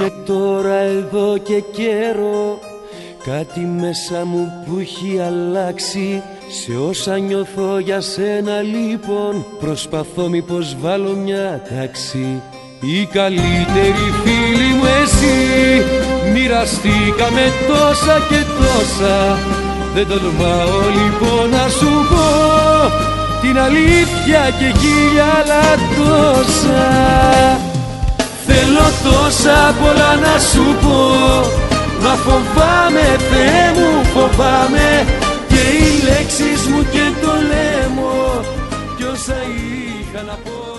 Και τώρα εδώ και καιρό κάτι μέσα μου που έχει αλλάξει. Σε όσα νιώθω για σένα λοιπόν προσπαθώ μήπως βάλω μια τάξη. Η καλύτερη φίλη μου εσύ, μοιραστήκαμε τόσα και τόσα. Δεν τολμάω λοιπόν να σου πω την αλήθεια και χίλια άλλα τόσα. Θέλω τόσα πολλά να σου πω, μα φοβάμαι, Θεέ μου, φοβάμαι. Και οι λέξεις μου και το λαίμω κι όσα είχα να πω.